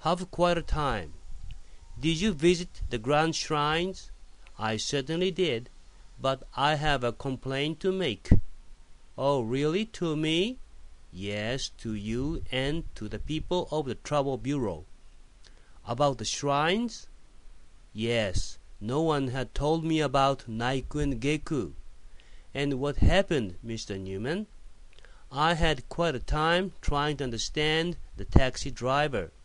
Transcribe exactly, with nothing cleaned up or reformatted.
Have quite a time. Did you visit the grand shrines? I certainly did, but I have a complaint to make. Oh, really? To me? Yes, to you and to the people of the Travel Bureau. About the shrines? Yes, no one had told me about Naiku and Geku. And what happened, Mister Newman? I had quite a time trying to understand the taxi driver.